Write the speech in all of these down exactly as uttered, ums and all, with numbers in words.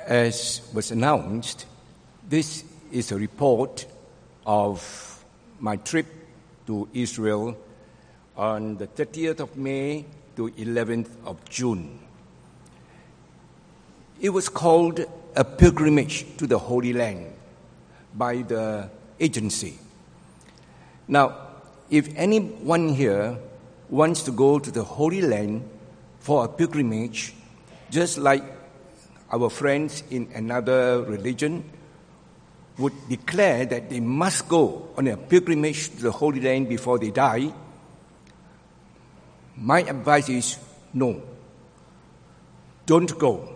As was announced, this is a report of my trip to Israel on the thirtieth of May to eleventh of June. It was called a pilgrimage to the Holy Land by the agency. Now, if anyone here wants to go to the Holy Land for a pilgrimage, just like our friends in another religion would declare that they must go on a pilgrimage to the Holy Land before they die, my advice is no. Don't go.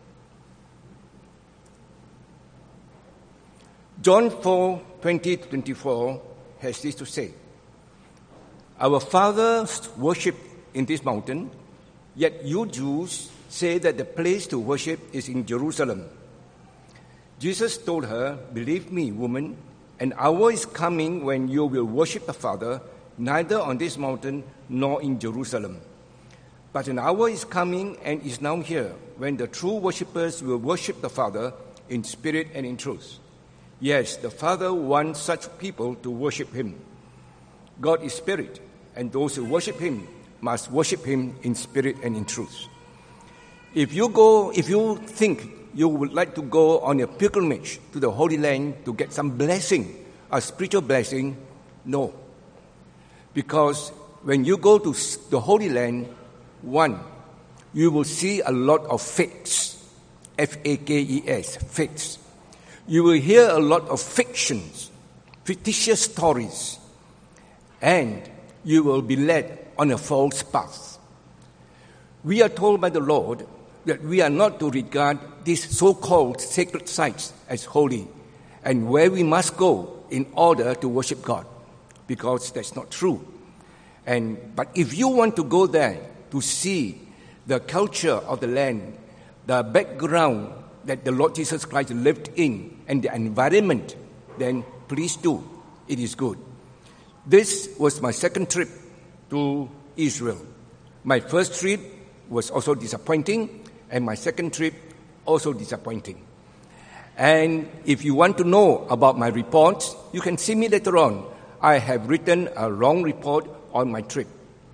John four, twenty to twenty-four has this to say, "Our fathers worshipped in this mountain, yet you Jews say that the place to worship is in Jerusalem." Jesus told her, "Believe me, woman, an hour is coming when you will worship the Father, neither on this mountain nor in Jerusalem. But an hour is coming and is now here, when the true worshippers will worship the Father in spirit and in truth. Yes, the Father wants such people to worship Him. God is spirit, and those who worship Him must worship Him in spirit and in truth." If you go, if you think you would like to go on a pilgrimage to the Holy Land to get some blessing, a spiritual blessing, no. Because when you go to the Holy Land, one, you will see a lot of fakes, F A K E S, fakes. You will hear a lot of fictions, fictitious stories, and you will be led on a false path. We are told by the Lord that we are not to regard these so-called sacred sites as holy and where we must go in order to worship God, because that's not true. And but if you want to go there to see the culture of the land, the background that the Lord Jesus Christ lived in, and the environment, then please do. It is good. This was my second trip to Israel. My first trip was also disappointing, and my second trip also disappointing. And if you want to know about my reports, you can see me later on. I have written a long report on my trip.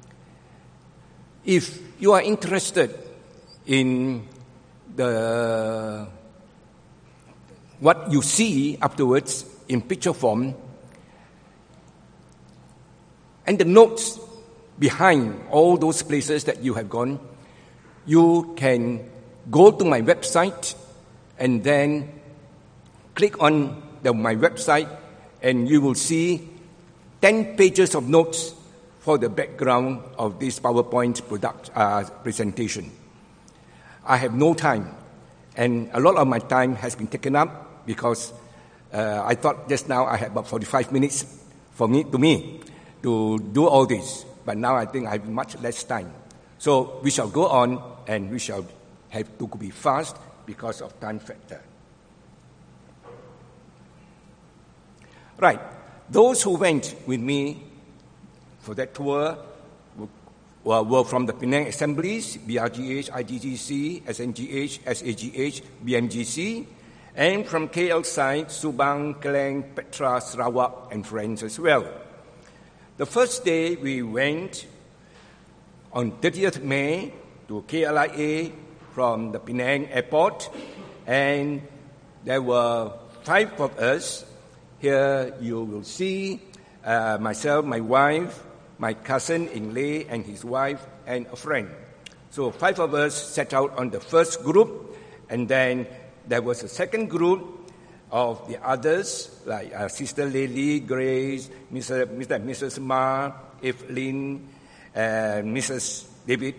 If you are interested in the what you see afterwards in picture form and the notes behind all those places that you have gone, you can go to my website and then click on the, my website, and you will see ten pages of notes for the background of this PowerPoint product, uh, presentation. I have no time, and a lot of my time has been taken up because uh, I thought just now I had about forty-five minutes for me to me to do all this, but now I think I have much less time. So we shall go on, and we shall have to be fast because of time factor. Right. Those who went with me for that tour were, were from the Penang Assemblies, B R G H, I G G C, S N G H, S A G H, B M G C, and from K L side, Subang, Klang, Petra, Sarawak, and friends as well. The first day we went on thirtieth of May to K L I A from the Penang airport, and there were five of us. Here you will see uh, myself, my wife, my cousin Ingley and his wife, and a friend. So five of us set out on the first group, and then there was a second group of the others, like uh, Sister Lily, Grace, Mister Mister and Missus Ma, Evelyn, and Missus David.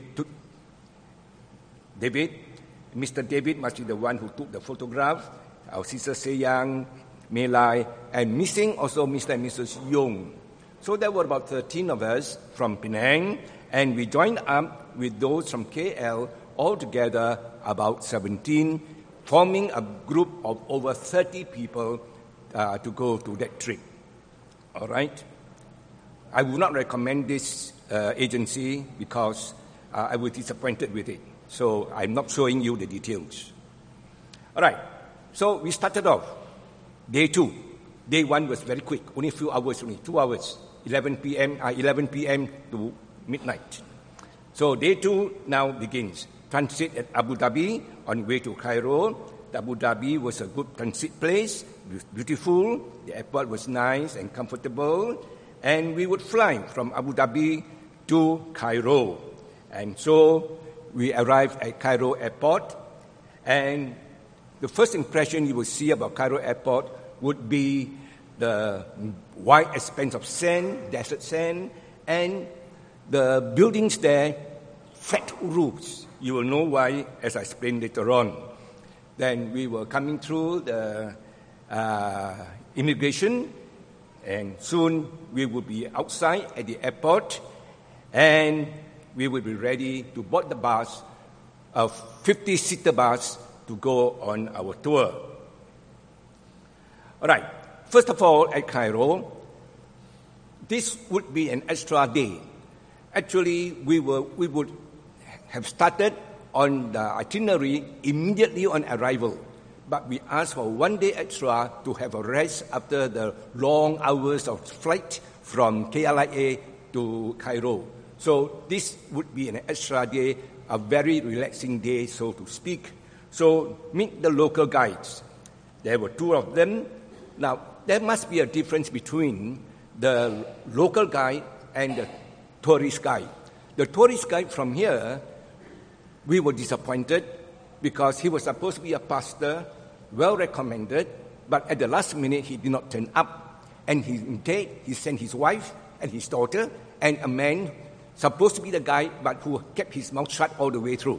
David, Mister David must be the one who took the photograph. Our Sister Seyang, Melai, and missing also Mister and Missus Young. So there were about thirteen of us from Penang, and we joined up with those from K L, altogether about seventeen, forming a group of over thirty people uh, to go to that trip. All right? I would not recommend this uh, agency because uh, I was disappointed with it. So I'm not showing you the details. All right, so we started off day two. Day one was very quick, only a few hours, only two hours, eleven p.m. Uh, eleven p.m. to midnight. So day two now begins. Transit at Abu Dhabi on way to Cairo. The Abu Dhabi was a good transit place, beautiful. The airport was nice and comfortable, and we would fly from Abu Dhabi to Cairo. And so we arrived at Cairo airport, and the first impression you will see about Cairo airport would be the wide expanse of sand, desert sand, and the buildings there, flat roofs. You will know why, as I explained later on. Then we were coming through the uh, immigration, and soon we will be outside at the airport, and we will be ready to board the bus, a fifty-seater bus, to go on our tour. All right. First of all, at Cairo, this would be an extra day. Actually, we were we would have started on the itinerary immediately on arrival, but we asked for one day extra to have a rest after the long hours of flight from K L I A to Cairo. So this would be an extra day, a very relaxing day, so to speak. So meet the local guides. There were two of them. Now, there must be a difference between the local guide and the tourist guide. The tourist guide from here, we were disappointed because he was supposed to be a pastor, well recommended, but at the last minute he did not turn up. And he, instead, he sent his wife and his daughter and a man supposed to be the guide, but who kept his mouth shut all the way through.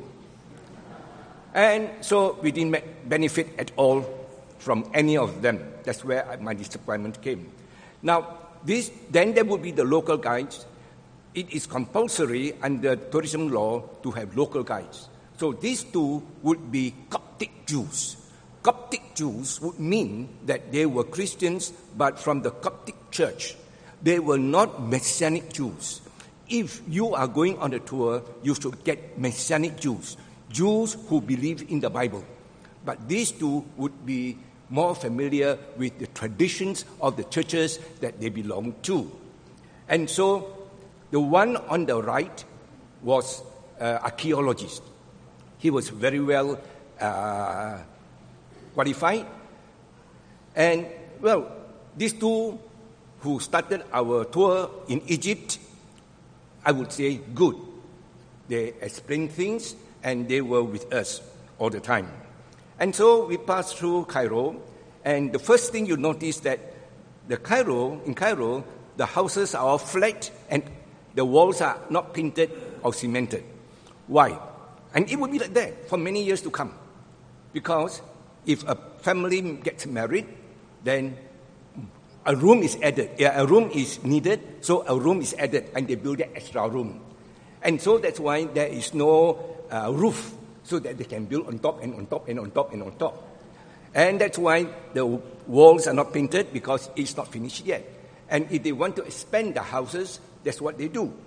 And so we didn't benefit at all from any of them. That's where my disappointment came. Now, this, then there would be the local guides. It is compulsory under tourism law to have local guides. So these two would be Coptic Jews. Coptic Jews would mean that they were Christians, but from the Coptic church. They were not Messianic Jews. If you are going on a tour, you should get Messianic Jews, Jews who believe in the Bible. But these two would be more familiar with the traditions of the churches that they belong to. And so the one on the right was an archaeologist. He was very well uh, qualified. And, well, these two who started our tour in Egypt, I would say good. They explained things, and they were with us all the time. And so we passed through Cairo, and the first thing you notice that the Cairo, in Cairo, the houses are all flat, and the walls are not painted or cemented. Why? And it will be like that for many years to come. Because if a family gets married, then a room is added. Yeah, a room is needed, so a room is added, and they build an extra room. And so that's why there is no uh, roof, so that they can build on top and on top and on top and on top. And that's why the walls are not painted, because it's not finished yet. And if they want to expand the houses, that's what they do.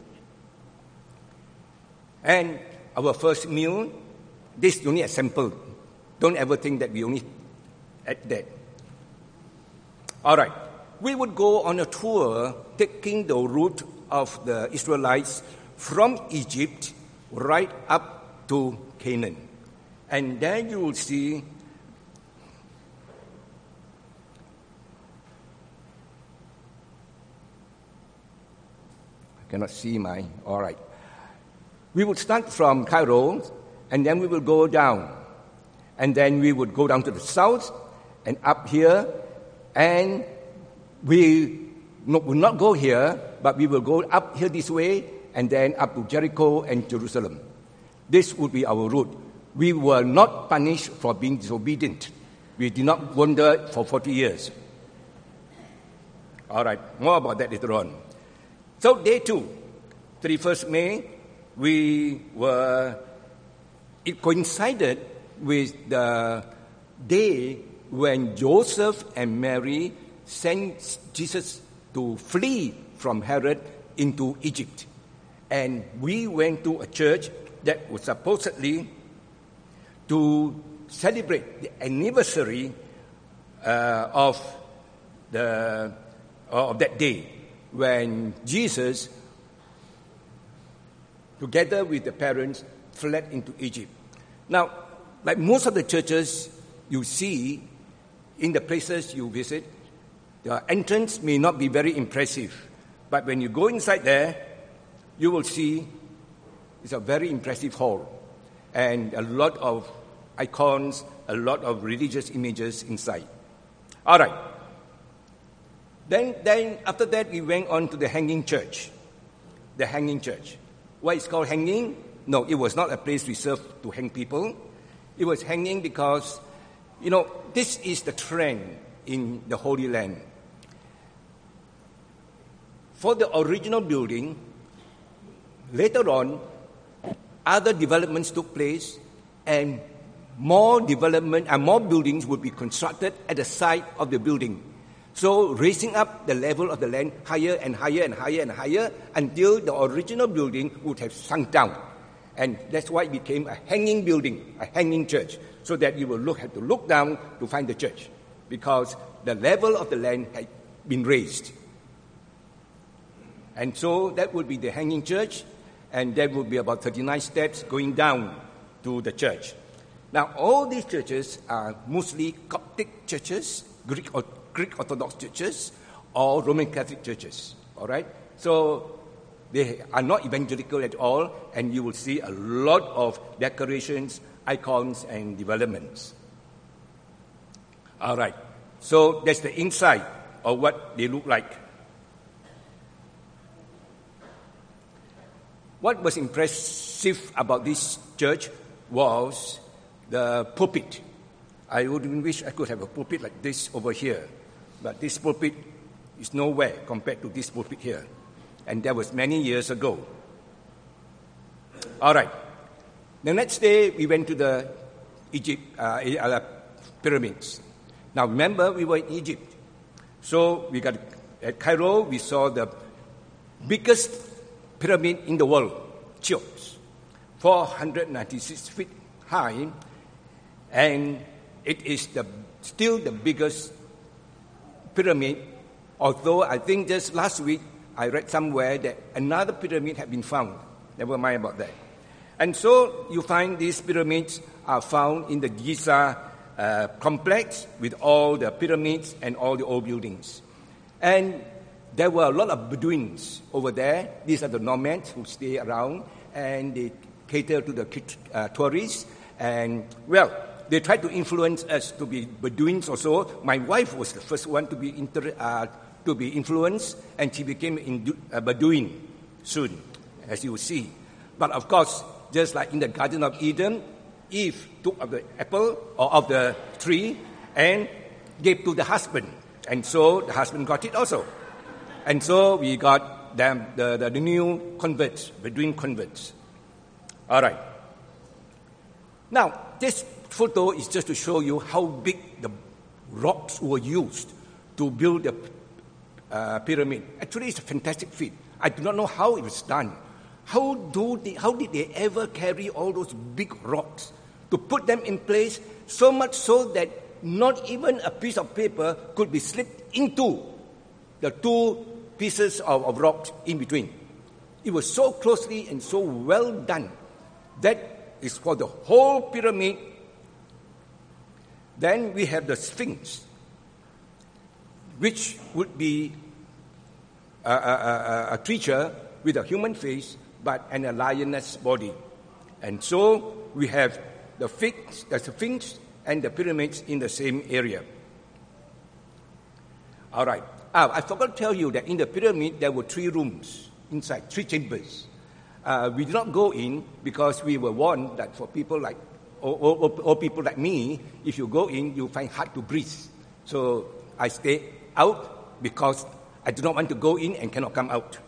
And our first meal, this is only a sample. Don't ever think that we only at that. All right. We would go on a tour taking the route of the Israelites from Egypt right up to Canaan. And then you will see I cannot see my, all right. We would start from Cairo, and then we will go down. And then we would go down to the south and up here, and we no, will not go here, but we will go up here this way, and then up to Jericho and Jerusalem. This would be our route. We were not punished for being disobedient. We did not wander for forty years. All right, more about that later on. So day two, thirty-first May, we were, it coincided with the day when Joseph and Mary sent Jesus to flee from Herod into Egypt. And we went to a church that was supposedly to celebrate the anniversary uh, of the of that day when Jesus, together with the parents, fled into Egypt. Now, like most of the churches you see in the places you visit, the entrance may not be very impressive, but when you go inside there, you will see it's a very impressive hall and a lot of icons, a lot of religious images inside. All right. Then, then after that, we went on to the hanging church. The hanging church. Why it's called hanging? No, it was not a place reserved to hang people. It was hanging because, you know, this is the trend in the Holy Land. For the original building, later on, other developments took place, and more development and more buildings would be constructed at the side of the building. So raising up the level of the land higher and higher and higher and higher until the original building would have sunk down. And that's why it became a hanging building, a hanging church, so that you will look, have to look down to find the church, because the level of the land had been raised. And so that would be the hanging church, and there would be about thirty-nine steps going down to the church. Now, all these churches are mostly Coptic churches, Greek or Greek Orthodox churches, or Roman Catholic churches. All right? So they are not evangelical at all, and you will see a lot of decorations, icons, and developments. All right. So that's the inside of what they look like. What was impressive about this church was the pulpit. I would wish I could have a pulpit like this over here, but this pulpit is nowhere compared to this pulpit here, and that was many years ago. All right. The next day, we went to the Egypt uh, uh, pyramids. Now, remember, we were in Egypt. So we got at Cairo, we saw the biggest pyramid in the world, Cheops, four hundred ninety-six feet high, and it is the, still the biggest pyramid, although I think just last week I read somewhere that another pyramid had been found. Never mind about that. And so you find these pyramids are found in the Giza uh, complex with all the pyramids and all the old buildings. And there were a lot of Bedouins over there. These are the nomads who stay around, and they cater to the uh, tourists. And, well, they tried to influence us to be Bedouins also. My wife was the first one to be inter, uh, to be influenced, and she became a Bedouin soon, as you will see. But, of course, just like in the Garden of Eden, Eve took of the apple or of the tree and gave to the husband. And so the husband got it also. And so we got them, the, the, the new converts, Bedouin converts. All right. Now, this photo is just to show you how big the rocks were used to build the uh, pyramid. Actually, it's a fantastic feat. I do not know how it was done. How, do they, how did they ever carry all those big rocks to put them in place so much so that not even a piece of paper could be slipped into the two pieces of, of rocks in between? It was so closely and so well done. That is for the whole pyramid. Then we have the Sphinx, which would be a, a, a, a creature with a human face, but an a lioness body. And so we have the Sphinx, the Sphinx and the pyramids in the same area. All right. Ah, I forgot to tell you that in the pyramid there were three rooms inside, three chambers. Uh, we did not go in because we were warned that for people like, or, or, or people like me, if you go in, you find hard to breathe. So I stayed out because I do not want to go in and cannot come out.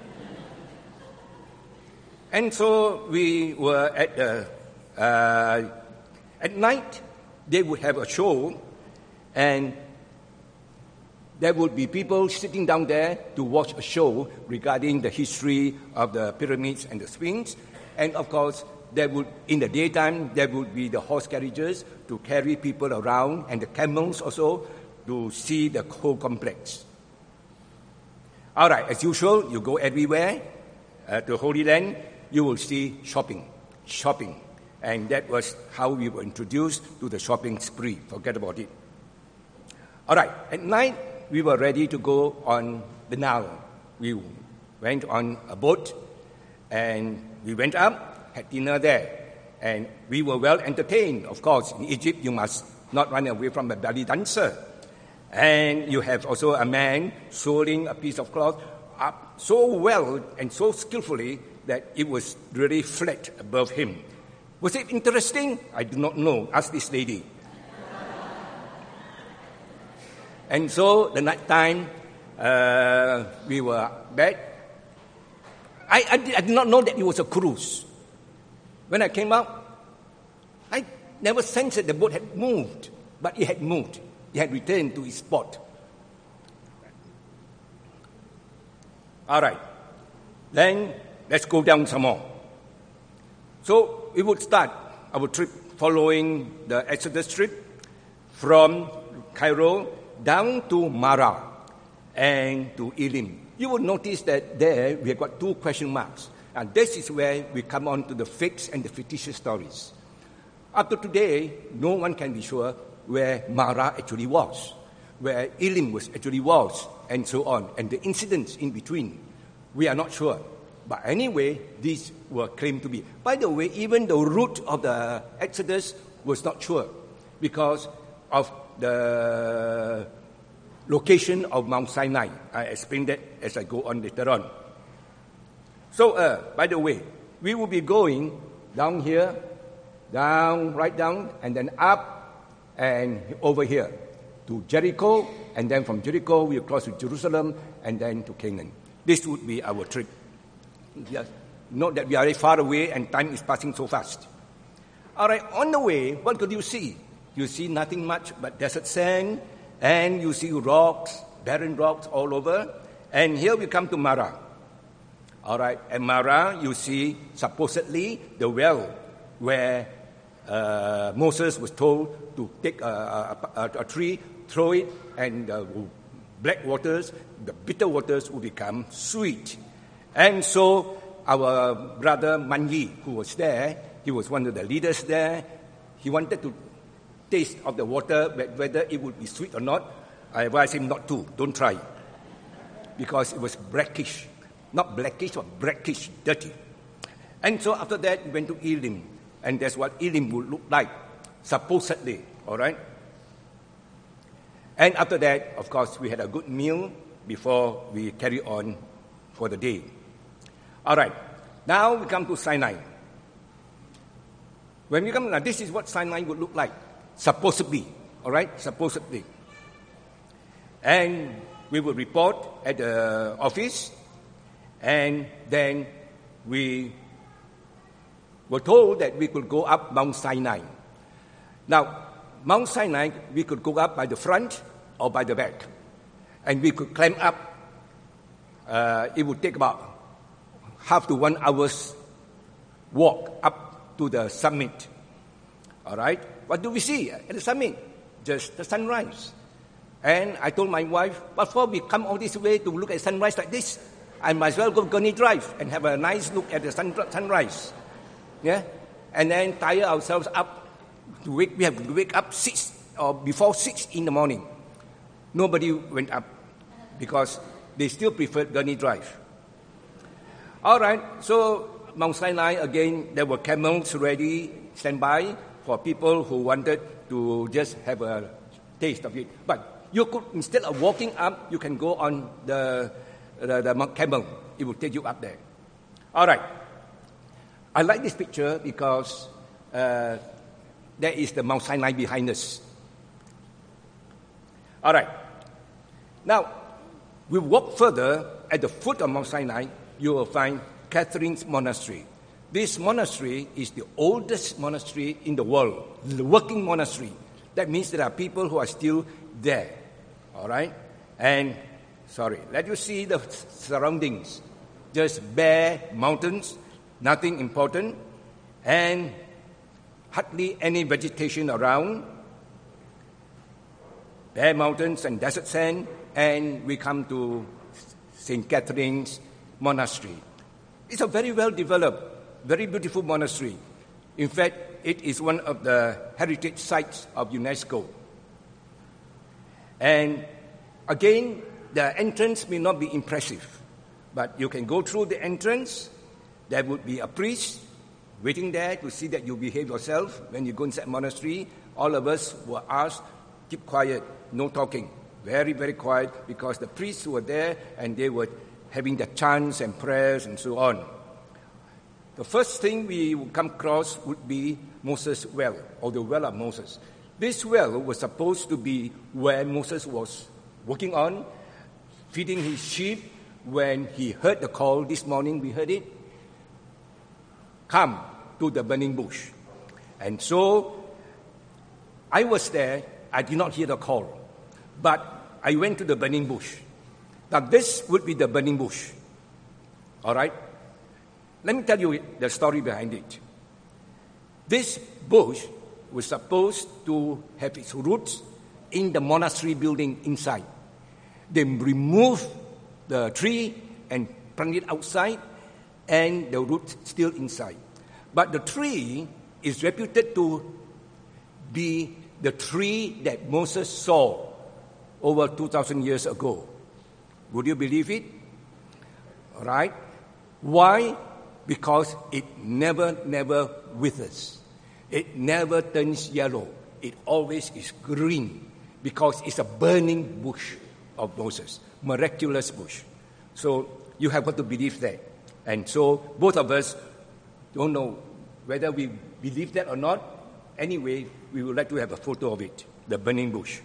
And so we were at the, uh, at night, they would have a show, and there would be people sitting down there to watch a show regarding the history of the pyramids and the Sphinx. And of course, there would, in the daytime, there would be the horse carriages to carry people around, and the camels also to see the whole complex. All right, as usual, you go everywhere uh, to Holy Land, you will see shopping, shopping. And that was how we were introduced to the shopping spree. Forget about it. All right, at night, we were ready to go on the Nile. We went on a boat, and we went up, had dinner there. And we were well entertained. Of course, in Egypt, you must not run away from a belly dancer. And you have also a man sewing a piece of cloth up so well and so skillfully that it was really flat above him. Was it interesting? I do not know. Ask this lady. And so the night time, uh, we were back. I, I, did, I did not know that it was a cruise. When I came out, I never sensed that the boat had moved, but it had moved. It had returned to its spot. All right. Then let's go down some more. So we would start our trip following the Exodus trip from Cairo down to Mara and to Elim. You will notice that there we have got two question marks. And this is where we come on to the fakes and the fictitious stories. Up to today, no one can be sure where Mara actually was, where Elim was actually was, and so on, and the incidents in between. We are not sure. But anyway, these were claimed to be. By the way, even the route of the Exodus was not sure because of the location of Mount Sinai. I explain that as I go on later on. So, uh, by the way, we will be going down here, down, right down, and then up and over here to Jericho, and then from Jericho we'll cross to Jerusalem, and then to Canaan. This would be our trip. Yes. Note that we are very far away and time is passing so fast. All right, on the way, what could you see? You see nothing much but desert sand, and you see rocks, barren rocks all over. And here we come to Mara. All right, at Mara, you see supposedly the well where uh, Moses was told to take a, a, a, a tree, throw it, and the black waters, the bitter waters will become sweet. And so our brother Manyi, who was there, he was one of the leaders there. He wanted to taste of the water, whether it would be sweet or not. I advised him not to. Don't try. Because it was brackish. Not blackish, but brackish, dirty. And so after that, we went to Elim. And that's what Elim would look like, supposedly. All right? And after that, of course, we had a good meal before we carry on for the day. All right. Now we come to Sinai. When we come, now this is what Sinai would look like, supposedly. All right? Supposedly. And we would report at the office, and then we were told that we could go up Mount Sinai. Now, Mount Sinai, we could go up by the front or by the back. And we could climb up. Uh, it would take about half to one hour's walk up to the summit. All right? What do we see at the summit? Just the sunrise. And I told my wife, before we come all this way to look at sunrise like this, I might as well go Gurney Drive and have a nice look at the sun, sunrise. Yeah? And then tire ourselves up. To wake, we have to wake up six or before six in the morning. Nobody went up because they still preferred Gurney Drive. All right, so Mount Sinai, again, there were camels ready, standby for people who wanted to just have a taste of it. But you could, instead of walking up, you can go on the, the, the camel. It will take you up there. All right. I like this picture because uh, there is the Mount Sinai behind us. All right. Now, we walk further at the foot of Mount Sinai. You will find Catherine's Monastery. This monastery is the oldest monastery in the world, the working monastery. That means there are people who are still there. All right? And, sorry, let you see the surroundings. Just bare mountains, nothing important. and hardly any vegetation around, bare mountains and desert sand, and we come to Saint Catherine's Monastery. It's a very well-developed, very beautiful monastery. In fact, it is one of the heritage sites of UNESCO. And again, the entrance may not be impressive, but you can go through the entrance. There would be a priest waiting there to see that you behave yourself. When you go inside the monastery, all of us were asked, keep quiet, no talking. Very, very quiet, because the priests were there and they were having the chants and prayers and so on. The first thing we would come across would be Moses' well, or the well of Moses. This well was supposed to be where Moses was working on, feeding his sheep, when he heard the call. This morning we heard it. Come to the burning bush. And so I was there. I did not hear the call, but I went to the burning bush. Now this would be the burning bush. All right? Let me tell you the story behind it. This bush was supposed to have its roots in the monastery building inside. They removed the tree and planted it outside, and the roots still inside. But the tree is reputed to be the tree that Moses saw over two thousand years ago. Would you believe it? All right. Why? Because it never, never withers. It never turns yellow. It always is green, because it's a burning bush of Moses, miraculous bush. So you have got to believe that. And so both of us don't know whether we believe that or not. Anyway, we would like to have a photo of it, the burning bush.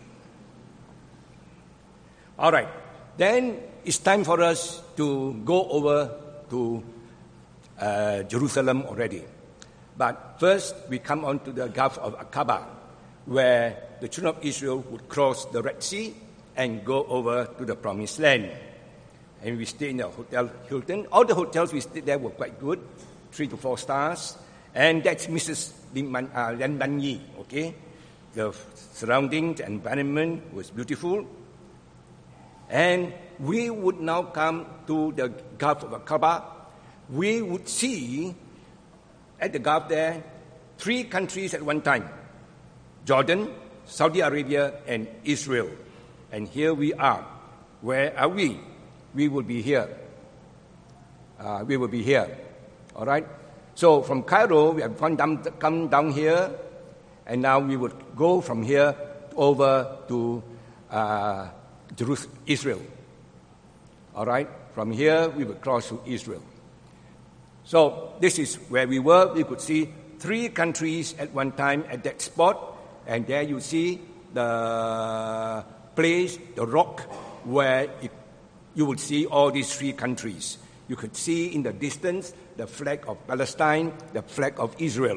All right. Then it's time for us to go over to uh, Jerusalem already. But first, we come on to the Gulf of Aqaba, where the children of Israel would cross the Red Sea and go over to the Promised Land. And we stayed in the Hotel Hilton. All the hotels we stayed there were quite good, three to four stars. And that's Missus Lin Ban Yi, okay? The surroundings and environment was beautiful. And we would now come to the Gulf of Aqaba. We would see at the Gulf there three countries at one time: Jordan, Saudi Arabia, and Israel. And here we are. Where are we? We will be here. Uh, we will be here. All right? So from Cairo, we have come down, come down here, and now we would go from here over to uh, Jerusalem, Israel. All right? From here, we would cross to Israel. So this is where we were. We could see three countries at one time at that spot, and there you see the place, the rock, where it, you would see all these three countries. You could see in the distance the flag of Palestine, the flag of Israel.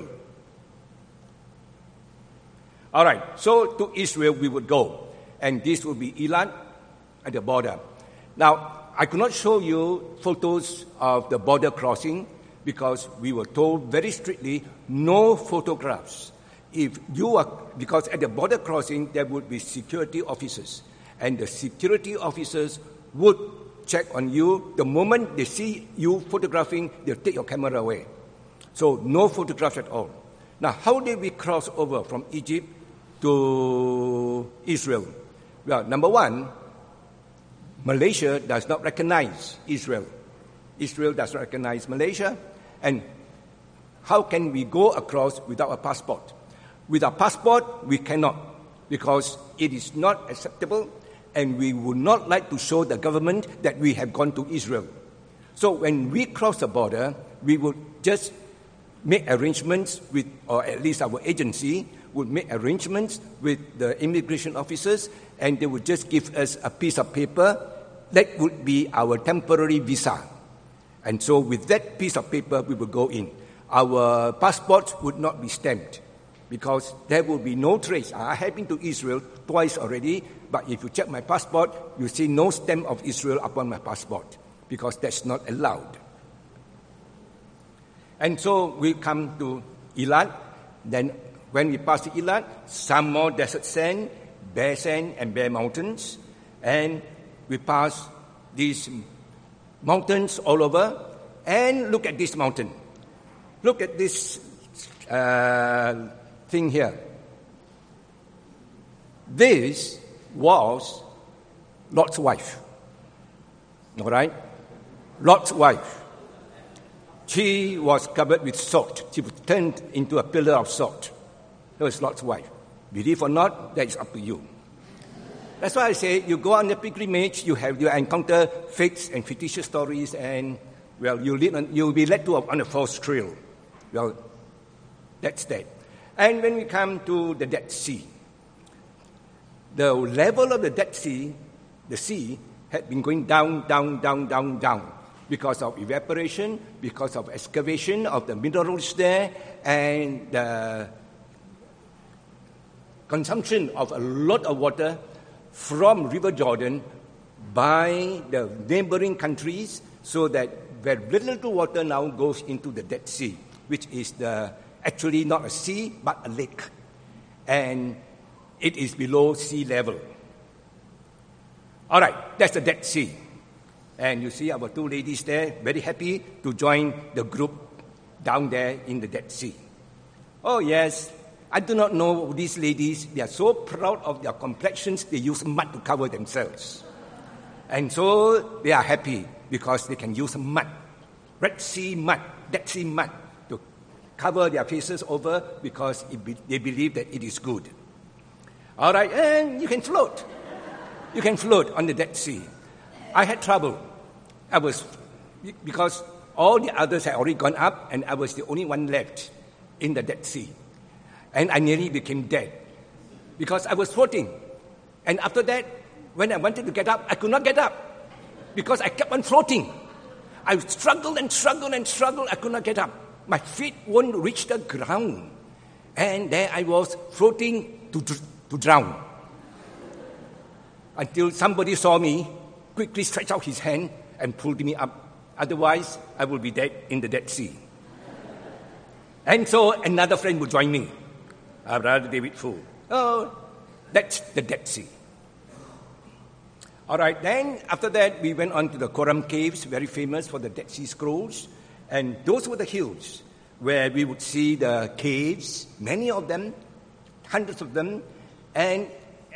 All right, so to Israel we would go, and this would be Eilat at the border. Now, I could not show you photos of the border crossing because we were told very strictly no photographs. If you are, because at the border crossing there would be security officers, and the security officers would check on you. The moment they see you photographing, they'll take your camera away. So no photographs at all. Now, how did we cross over from Egypt to Israel? Well, number one, Malaysia does not recognize Israel. Israel does not recognize Malaysia. And how can we go across without a passport? With a passport, we cannot, because it is not acceptable, and we would not like to show the government that we have gone to Israel. So when we cross the border, we would just make arrangements with, or at least our agency would make arrangements with the immigration officers, and they would just give us a piece of paper that would be our temporary visa. And so with that piece of paper, we would go in. Our passports would not be stamped, because there will be no trace. I have been to Israel twice already, but if you check my passport, you see no stamp of Israel upon my passport, because that's not allowed. And so we come to Elat. Then when we passed Elat, some more desert sand, bare sand and bare mountains. And we passed these mountains all over. And look at this mountain. Look at this uh, thing here. This was Lot's wife. All right? Lot's wife. She was covered with salt. She was turned into a pillar of salt. That was Lot's wife. Believe or not, that is up to you. That's why I say you go on the pilgrimage, you have you encounter fakes and fictitious stories, and well, you lead, you'll be led to a, on a false trail. Well, that's that. And when we come to the Dead Sea, the level of the Dead Sea, the sea, had been going down, down, down, down, down because of evaporation, because of excavation of the minerals there, and the consumption of a lot of water from River Jordan by the neighboring countries, so that very little water now goes into the Dead Sea, which is the actually not a sea, but a lake. And it is below sea level. All right, that's the Dead Sea. And you see our two ladies there, very happy to join the group down there in the Dead Sea. Oh, yes, I do not know these ladies. They are so proud of their complexions, they use mud to cover themselves. And so they are happy because they can use mud, Red Sea mud, Dead Sea mud, to cover their faces over because it be, they believe that it is good. All right, and you can float. You can float on the Dead Sea. I had trouble. I was, because all the others had already gone up, and I was the only one left in the Dead Sea. And I nearly became dead because I was floating. And after that, when I wanted to get up, I could not get up because I kept on floating. I struggled and struggled and struggled. I could not get up. My feet won't reach the ground. And there I was floating to, to drown. Until somebody saw me, quickly stretched out his hand and pulled me up. Otherwise, I would be dead in the Dead Sea. And so another friend would join me, our brother David Fu. Oh, that's the Dead Sea. All right, then after that, we went on to the Quorum Caves, very famous for the Dead Sea Scrolls. And those were the hills where we would see the caves, many of them, hundreds of them. And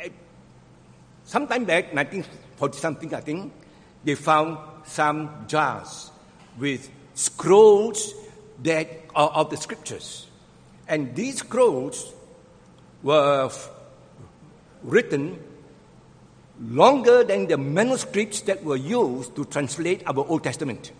sometime back, nineteen forty-something, I think, they found some jars with scrolls that are of the scriptures. And these scrolls were f- written longer than the manuscripts that were used to translate our Old Testament.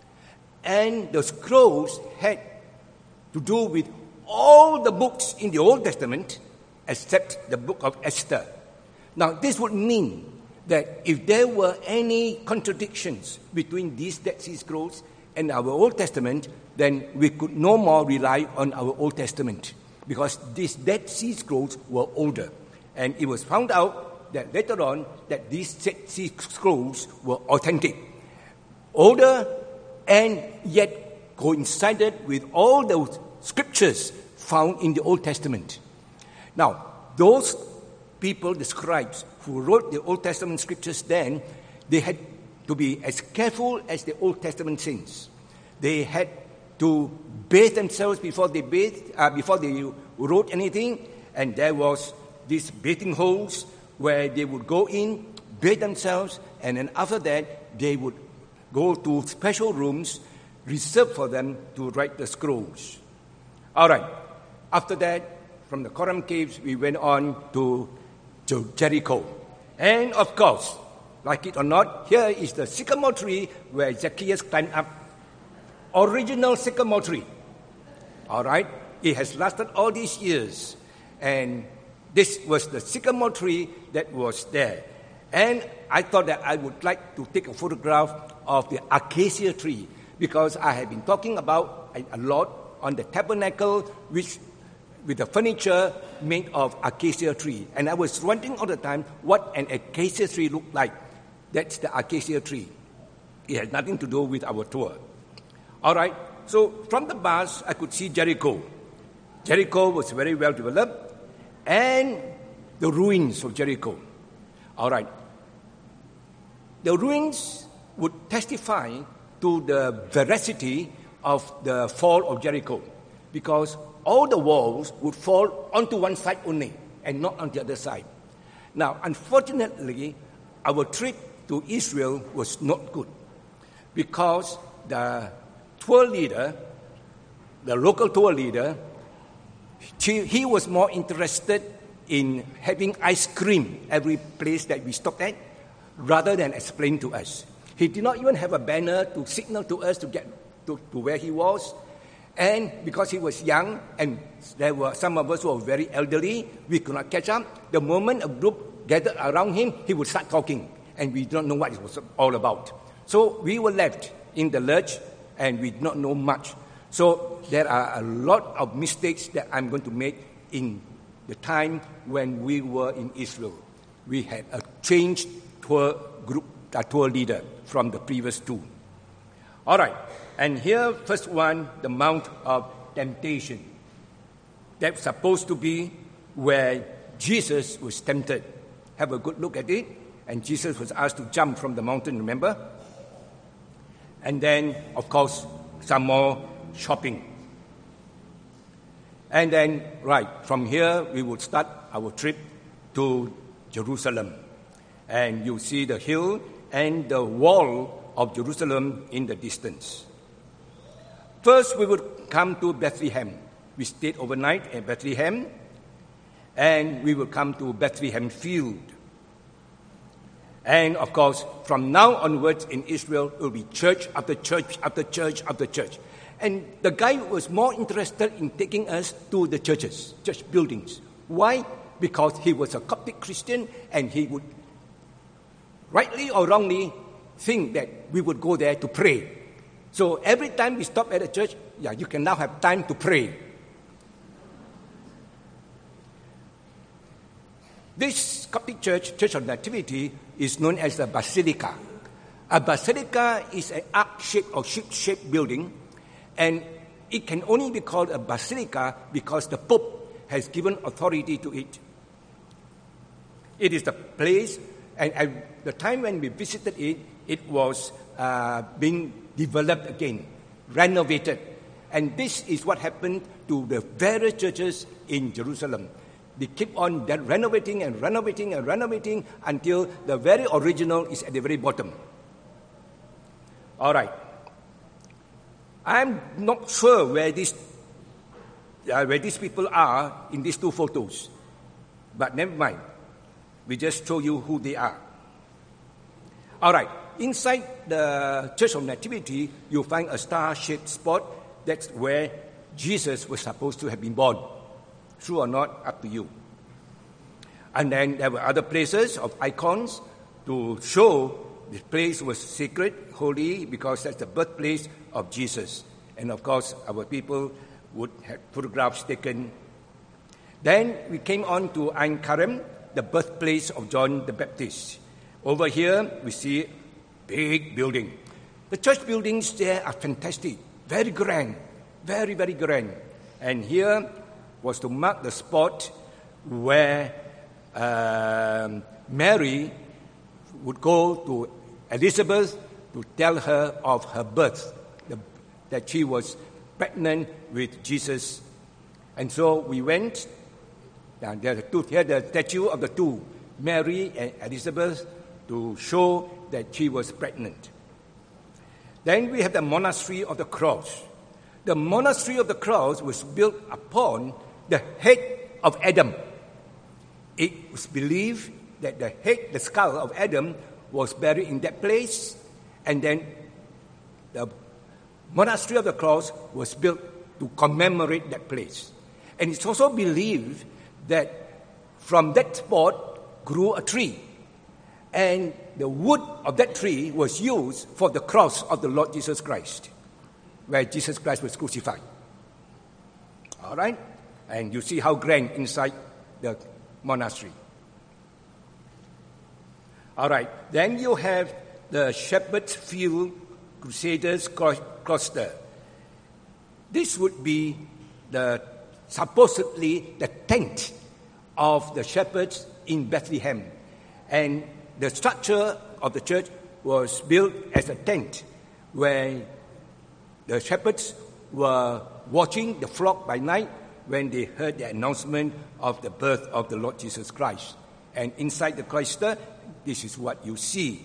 And the scrolls had to do with all the books in the Old Testament except the book of Esther. Now, this would mean that if there were any contradictions between these Dead Sea Scrolls and our Old Testament, then we could no more rely on our Old Testament because these Dead Sea Scrolls were older. And it was found out that later on that these Dead Sea Scrolls were authentic, older, and yet coincided with all those scriptures found in the Old Testament. Now, those people, the scribes, who wrote the Old Testament scriptures then, they had to be as careful as the Old Testament saints. They had to bathe themselves before they bathed, uh, before they wrote anything, and there was these bathing holes where they would go in, bathe themselves, and then after that, they would go to special rooms reserved for them to write the scrolls. All right. After that, from the Quorum Caves, we went on to Jericho. And of course, like it or not, here is the sycamore tree where Zacchaeus climbed up. Original sycamore tree. All right? It has lasted all these years. And this was the sycamore tree that was there. And I thought that I would like to take a photograph of the acacia tree because I have been talking about a, a lot on the tabernacle which with the furniture made of acacia tree. And I was wondering all the time what an acacia tree looked like. That's the acacia tree. It has nothing to do with our tour. All right, so from the bus, I could see Jericho. Jericho was very well developed, and the ruins of Jericho. All right. The ruins would testify to the veracity of the fall of Jericho, because all the walls would fall onto one side only and not on the other side. Now, unfortunately, our trip to Israel was not good, because the tour leader, the local tour leader, he, he was more interested in having ice cream every place that we stopped at, rather than explain to us. He did not even have a banner to signal to us to get to, to where he was. And because he was young, and there were some of us who were very elderly, we could not catch up. The moment a group gathered around him, he would start talking, and we don't know what it was all about. So we were left in the lurch, and we did not know much. So there are a lot of mistakes that I'm going to make in the time when we were in Israel. We had a changed tour group, a tour leader from the previous two. All right, and here, first one, the Mount of Temptation. That's supposed to be where Jesus was tempted. Have a good look at it. And Jesus was asked to jump from the mountain, remember? And then, of course, some more shopping. And then, right, from here, we would start our trip to Jerusalem. And you see the hill and the wall of Jerusalem in the distance. First, we would come to Bethlehem. We stayed overnight at Bethlehem, and we will come to Bethlehem Field. And, of course, from now onwards in Israel, it will be church after church after church after church. And the guy was more interested in taking us to the churches, church buildings. Why? Because he was a Coptic Christian, and he would, rightly or wrongly, think that we would go there to pray. So every time we stop at a church, yeah, you can now have time to pray. This Coptic church, Church of Nativity, is known as a basilica. A basilica is an arc-shaped or ship-shaped building, and it can only be called a basilica because the Pope has given authority to it. It is the place, and at the time when we visited it, it was uh, being developed again, renovated. And this is what happened to the various churches in Jerusalem. They keep on renovating and renovating and renovating until the very original is at the very bottom. All right. I'm not sure where these, uh, where these people are in these two photos. But never mind. We just show you who they are. All right. Inside the Church of Nativity, you'll find a star-shaped spot. That's where Jesus was supposed to have been born. True or not, up to you. And then there were other places of icons to show the place was sacred, holy, because that's the birthplace of Jesus. And of course, our people would have photographs taken. Then we came on to Ein Karem, the birthplace of John the Baptist. Over here, we see a big building. The church buildings there are fantastic, very grand, very, very grand. And here was to mark the spot where uh, Mary would go to Elizabeth to tell her of her birth, the, that she was pregnant with Jesus. And so we went, and there are two, here the statue of the two, Mary and Elizabeth, to show that she was pregnant. Then we have the Monastery of the Cross. The Monastery of the Cross was built upon the head of Adam. It was believed that the head, the skull of Adam was buried in that place, and then the Monastery of the Cross was built to commemorate that place. And it's also believed that from that spot grew a tree, and the wood of that tree was used for the cross of the Lord Jesus Christ, where Jesus Christ was crucified. All right? And you see how grand inside the monastery. All right. Then you have the Shepherd's Field Crusaders Cloister. This would be the supposedly the tent of the shepherds in Bethlehem. And the structure of the church was built as a tent where the shepherds were watching the flock by night when they heard the announcement of the birth of the Lord Jesus Christ. And inside the cloister, this is what you see.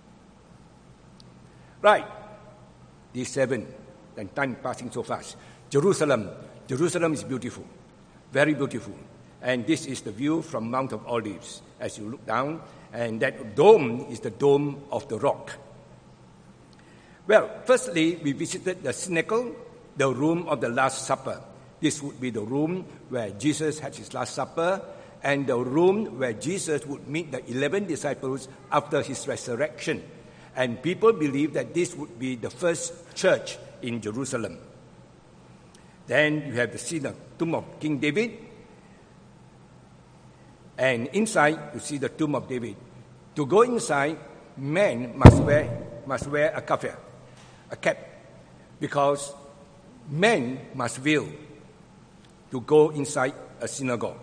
Right. Day seven. And time passing so fast. Jerusalem. Jerusalem is beautiful. Very beautiful. And this is the view from Mount of Olives as you look down. And that dome is the Dome of the Rock. Well, firstly, we visited the synagogue, the room of the Last Supper. This would be the room where Jesus had his Last Supper, and the room where Jesus would meet the eleven disciples after his resurrection. And people believe that this would be the first church in Jerusalem. Then you have the synagogue, tomb of King David. And inside, you see the tomb of David. To go inside, men must wear, must wear a kafir, a cap, because men must veil to go inside a synagogue.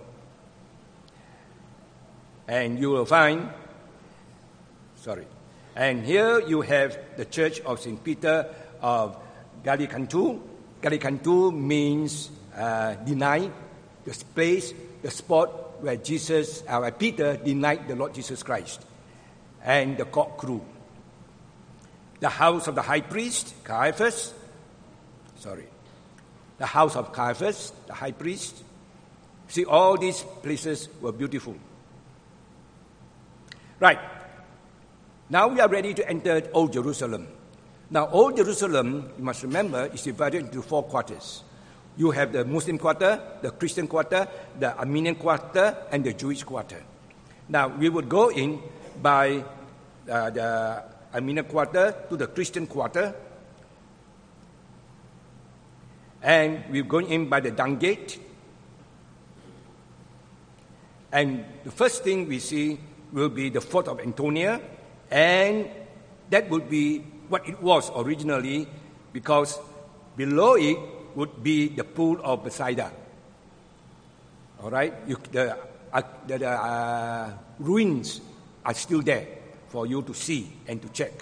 And you will find, sorry, and here you have the church of Saint Peter of Gallicantu. Gallicantu means uh, deny, the place, the spot where Jesus, uh, where Peter denied the Lord Jesus Christ, and the cock crew. The house of the high priest, Caiaphas, sorry, the house of Caiaphas, the high priest. See, all these places were beautiful. Right. Now we are ready to enter Old Jerusalem. Now, Old Jerusalem, you must remember, is divided into four quarters. You have the Muslim quarter, the Christian quarter, the Armenian quarter, and the Jewish quarter. Now, we would go in by uh, the Armenian quarter to the Christian quarter, and we're going in by the Dung Gate. And the first thing we see will be the Fort of Antonia, and that would be what it was originally, because below it would be the Pool of Bethesda. All right? You, the uh, the, the uh, ruins are still there for you to see and to check.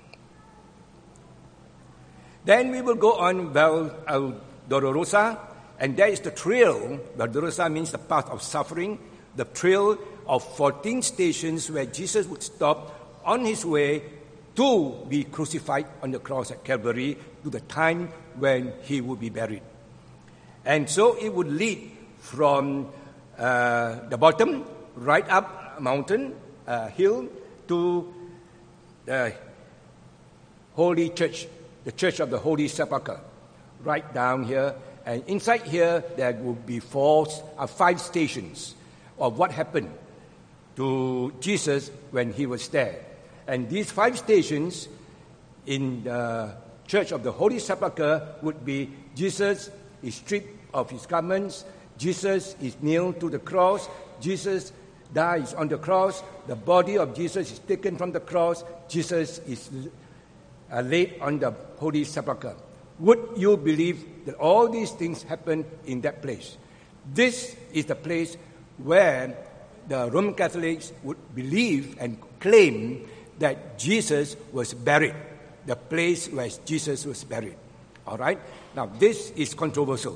Then we will go on Val uh, Dolorosa, and there is the trail. Val Dolorosa means the path of suffering, the trail of fourteen stations where Jesus would stop on his way to be crucified on the cross at Calvary to the time when he would be buried. And so it would lead from uh, the bottom right up a mountain, uh, hill, to the Holy Church, the Church of the Holy Sepulchre, right down here. And inside here, there will be four, uh, five stations of what happened to Jesus when he was there. And these five stations in the Church of the Holy Sepulchre would be: Jesus is stripped of his garments, Jesus is nailed to the cross, Jesus dies on the cross, the body of Jesus is taken from the cross, Jesus is uh, laid on the Holy Sepulchre. Would you believe that all these things happen in that place? This is the place where the Roman Catholics would believe and claim that Jesus was buried, the place where Jesus was buried. All right? Now, this is controversial.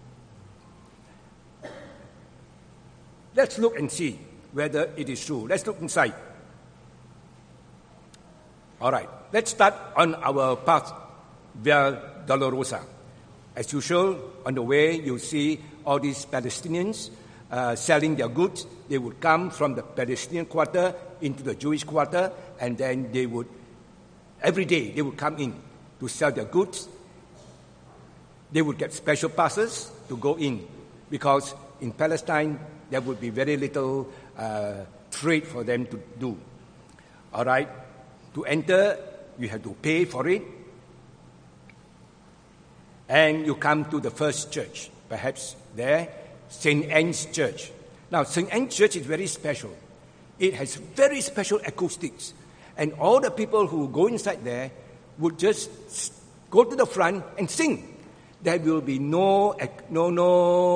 Let's look and see whether it is true. Let's look inside. All right. Let's start on our path Via Dolorosa. As usual, on the way, you see all these Palestinians uh, selling their goods. They would come from the Palestinian quarter into the Jewish quarter, and then they would, every day, they would come in to sell their goods. They would get special passes to go in, because in Palestine, there would be very little uh, trade for them to do. All right? To enter, you have to pay for it. And you come to the first church, perhaps there, Saint Anne's Church. Now, Saint Anne's Church is very special. It has very special acoustics. And all the people who go inside there would just go to the front and sing. There will be no, no, no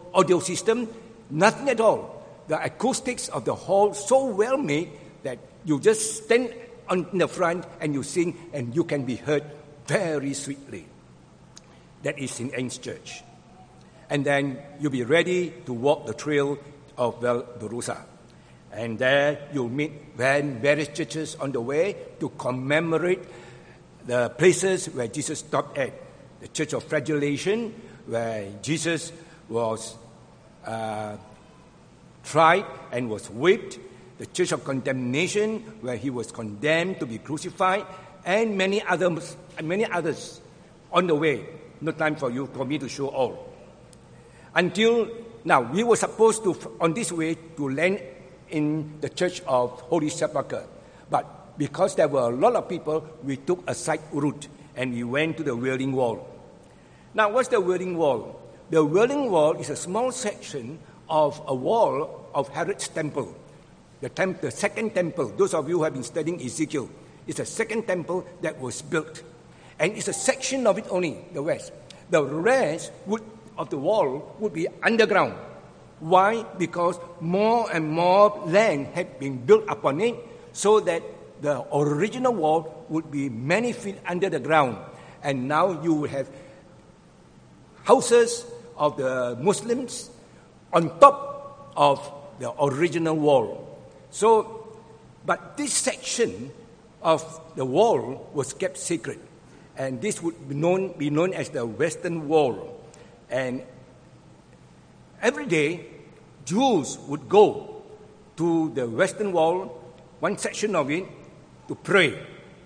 audio system, nothing at all. The acoustics of the hall so well made that you just stand on the front and you sing and you can be heard very sweetly. That is in Saint Church. And then you'll be ready to walk the trail of Val d'Orosa. And there you'll meet various churches on the way to commemorate the places where Jesus stopped at. The Church of Flagellation, where Jesus was uh, tried and was whipped. The Church of Condemnation, where he was condemned to be crucified, and many others, many others on the way. No time for you, for me to show all. Until now, we were supposed to, on this way, to land in the Church of Holy Sepulchre. But because there were a lot of people, we took a side route and we went to the Wailing Wall. Now, what's the Wailing Wall? The Wailing Wall is a small section of a wall of Herod's temple. The, temp- the second temple, those of you who have been studying Ezekiel, it's a second temple that was built. And it's a section of it only, the west. The rest would, of the wall would be underground. Why? Because more and more land had been built upon it so that the original wall would be many feet under the ground. And now you will have houses of the Muslims on top of the original wall. So, but this section of the wall was kept secret. And this would be known, be known as the Western Wall. And every day, Jews would go to the Western Wall, one section of it, to pray.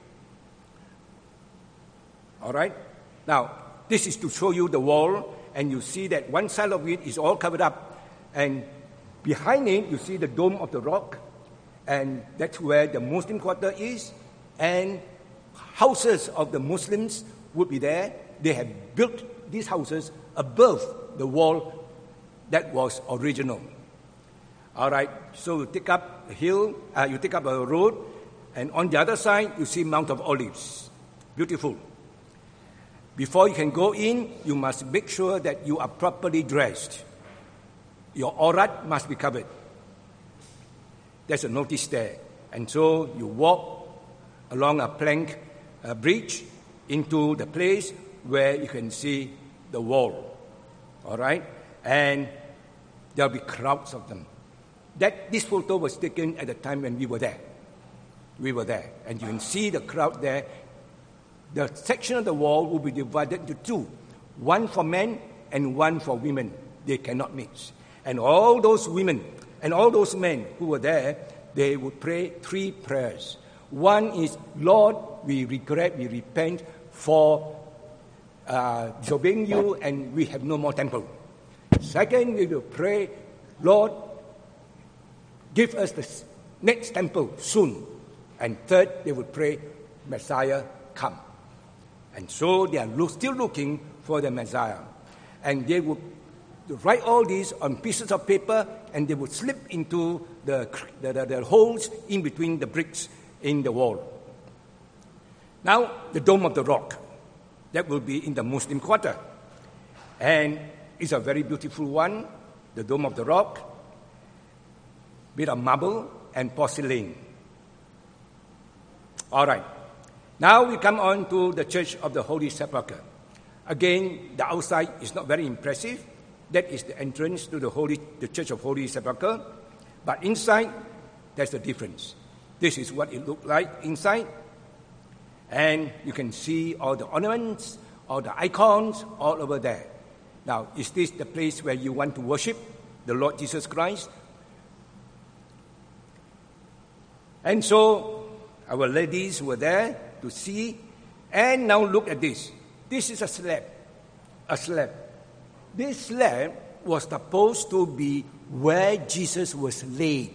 All right? Now, this is to show you the wall, and you see that one side of it is all covered up. And behind it, you see the Dome of the Rock, and that's where the Muslim quarter is. And houses of the Muslims would be there. They have built these houses above the wall that was original. All right, so you take up a hill, uh, you take up a road, and on the other side, you see Mount of Olives. Beautiful. Before you can go in, you must make sure that you are properly dressed. Your aurat must be covered. There's a notice there. And so you walk along a plank uh, bridge into the place where you can see the wall. All right? And there'll be crowds of them. That this photo was taken at the time when we were there. We were there. And you can see the crowd there. The section of the wall will be divided into two. One for men and one for women. They cannot mix. And all those women and all those men who were there, they would pray three prayers. One is, Lord, we regret, we repent for uh, disobeying you, and we have no more temple. Second, we will pray, Lord, give us the next temple soon. And third, they would pray, Messiah, come. And so they are lo- still looking for the Messiah. And they would write all these on pieces of paper, and they would slip into the, the, the, the holes in between the bricks in the wall. Now, the Dome of the Rock. That will be in the Muslim quarter. And it's a very beautiful one, the Dome of the Rock, made of marble and porcelain. All right. Now we come on to the Church of the Holy Sepulchre. Again, the outside is not very impressive. That is the entrance to the Holy, the Church of Holy Sepulchre. But inside, there's a difference. This is what it looked like inside. And you can see all the ornaments, all the icons, all over there. Now, is this the place where you want to worship the Lord Jesus Christ? And so, our ladies were there to see. And now look at this. This is a slab. A slab. This slab was supposed to be where Jesus was laid.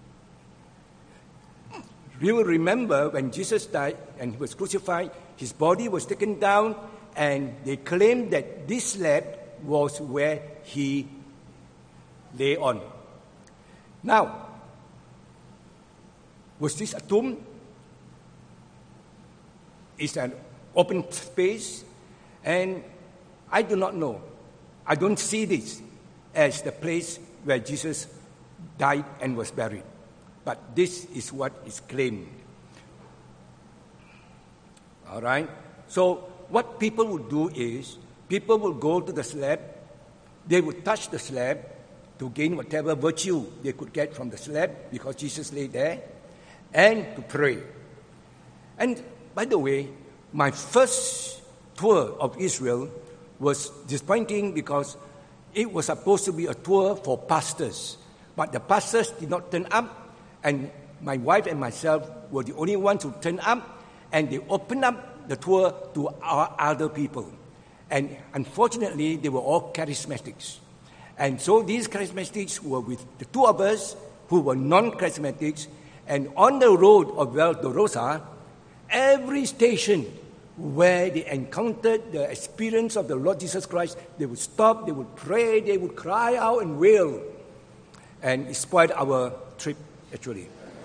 You will remember when Jesus died and he was crucified, his body was taken down, and they claimed that this slab was where he lay on. Now, was this a tomb? It's an open space, and I do not know. I don't see this. as the place where Jesus died and was buried. But this is what is claimed. All right? So what people would do is, people will go to the slab, they would touch the slab to gain whatever virtue they could get from the slab because Jesus lay there, and to pray. And by the way, my first tour of Israel was disappointing because it was supposed to be a tour for pastors. But the pastors did not turn up, and my wife and myself were the only ones who turned up, and they opened up the tour to our other people. And unfortunately, they were all charismatics. And so these charismatics were with the two of us who were non-charismatics, and on the road of Dolorosa, every station where they encountered the experience of the Lord Jesus Christ, they would stop, they would pray, they would cry out and wail. And it spoiled our trip, actually.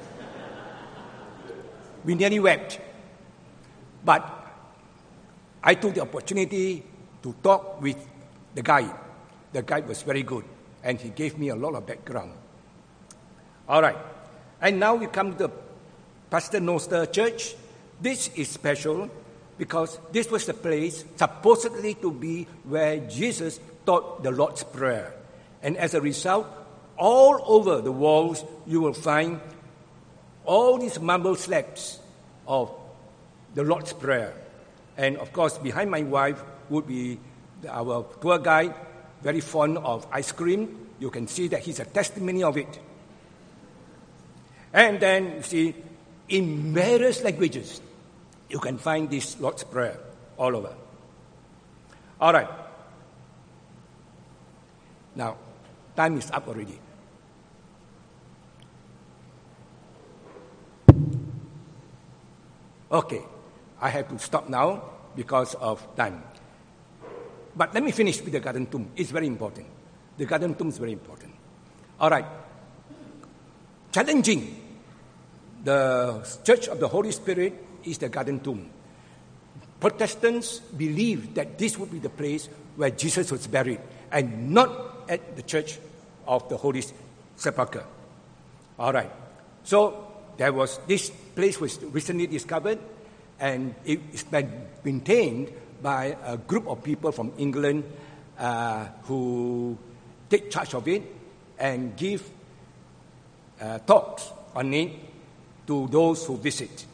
We nearly wept. But I took the opportunity to talk with the guide. The guide was very good, and he gave me a lot of background. All right. And now we come to the Pastor Noster Church. This is special because this was the place supposedly to be where Jesus taught the Lord's Prayer. And as a result, all over the walls you will find all these marble slabs of the Lord's Prayer. And of course, behind my wife would be our tour guide, very fond of ice cream. You can see that he's a testimony of it. And then, you see, in various languages, you can find this Lord's Prayer all over. All right. Now, time is up already. Okay, I have to stop now because of time. But let me finish with the Garden Tomb. It's very important. The Garden Tomb is very important. All right. Challenging the Church of the Holy Spirit is the Garden Tomb. Protestants believe that this would be the place where Jesus was buried and not at the Church of the Holy Sepulchre. All right. So there was this place was recently discovered, and it is maintained by a group of people from England uh, who take charge of it and give uh, talks on it to those who visit.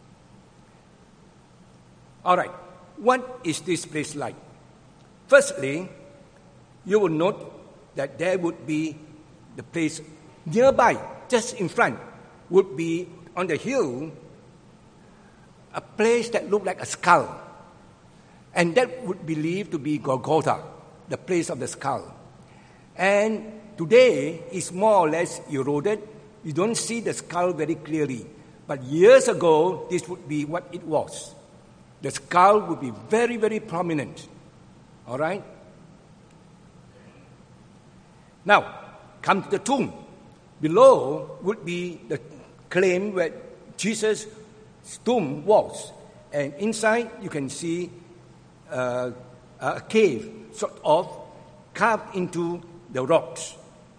All right, what is this place like? Firstly, you will note that there would be the place nearby, just in front, would be on the hill, a place that looked like a skull. And that would be believed to be Golgotha, the place of the skull. And today, it's more or less eroded. You don't see the skull very clearly. But years ago, this would be what it was. The skull would be very, very prominent. All right? Now, come to the tomb. Below would be the claim where Jesus' tomb was. And inside, you can see uh, a cave, sort of, carved into the rocks.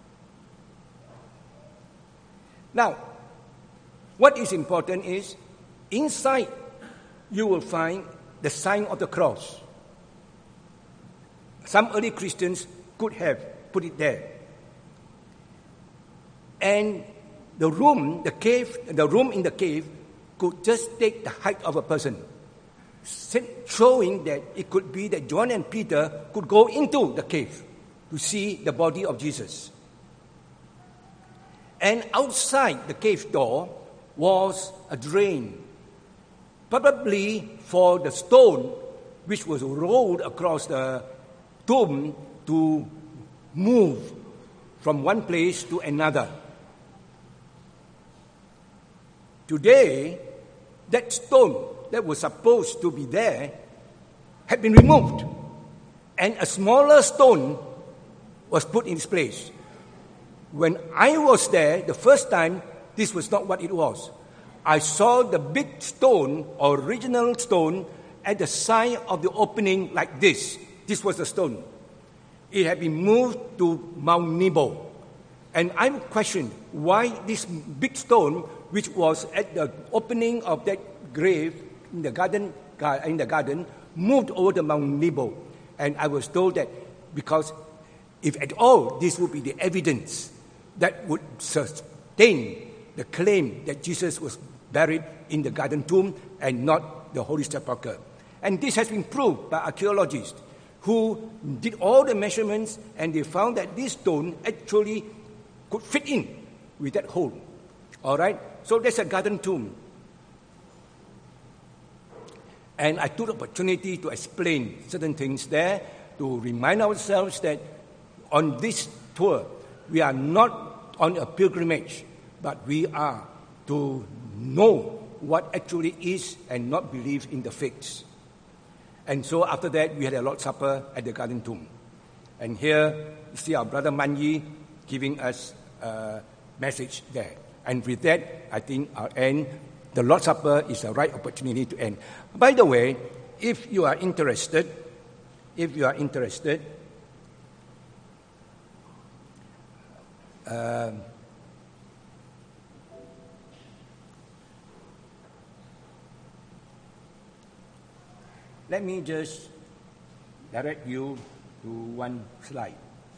Now, what is important is, inside you will find the sign of the cross. Some early Christians could have put it there. And the room, the cave, the room in the cave could just take the height of a person, showing that it could be that John and Peter could go into the cave to see the body of Jesus. And outside the cave door was a drain, probably for the stone which was rolled across the tomb to move from one place to another. Today, that stone that was supposed to be there had been removed, and a smaller stone was put in its place. When I was there the first time, this was not what it was. I saw the big stone, original stone, at the side of the opening like this. This was the stone. it had been moved to Mount Nebo. And I'm questioning why this big stone, which was at the opening of that grave in the garden, in the garden, moved over to Mount Nebo. And I was told that because if at all, this would be the evidence that would sustain the claim that Jesus was buried in the garden tomb and not the Holy Sepulchre. And this has been proved by archaeologists who did all the measurements, and they found that this stone actually could fit in with that hole. All right? So there's a garden tomb. And I took the opportunity to explain certain things there, to remind ourselves that on this tour, we are not on a pilgrimage, but we are to know what actually is and not believe in the fakes. And so after that, we had a Lord's Supper at the Garden Tomb. And here, you see our brother Manyi giving us a message there. And with that, I think I'll end. The Lord's Supper is the right opportunity to end. By the way, if you are interested, if you are interested, uh, let me just direct you to one slide.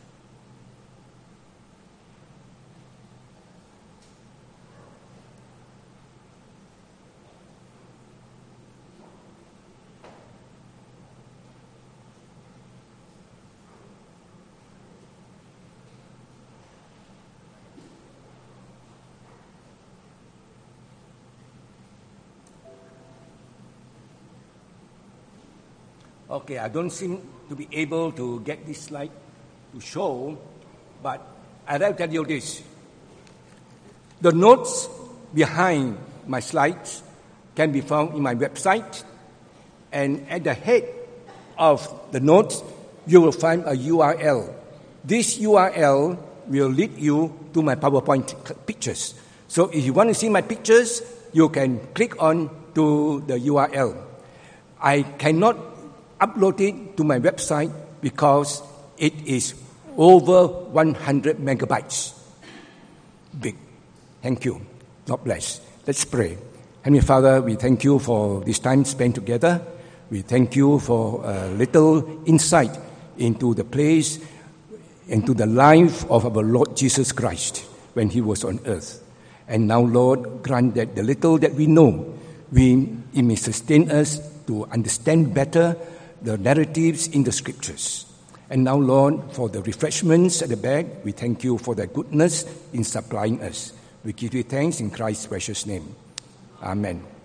Okay, I don't seem to be able to get this slide to show, but I'd like to tell you this. The notes behind my slides can be found in my website, and at the head of the notes, you will find a U R L. This U R L will lead you to my PowerPoint pictures. So if you want to see my pictures, you can click on to the U R L. I cannot upload it to my website because it is over one hundred megabytes. Big. Thank you. God bless. Let's pray. Heavenly Father, we thank you for this time spent together. We thank you for a little insight into the place, into the life of our Lord Jesus Christ when he was on earth. And now, Lord, grant that the little that we know, we, it may sustain us to understand better the narratives in the Scriptures. And now, Lord, for the refreshments at the back, we thank you for their goodness in supplying us. We give you thanks in Christ's precious name. Amen.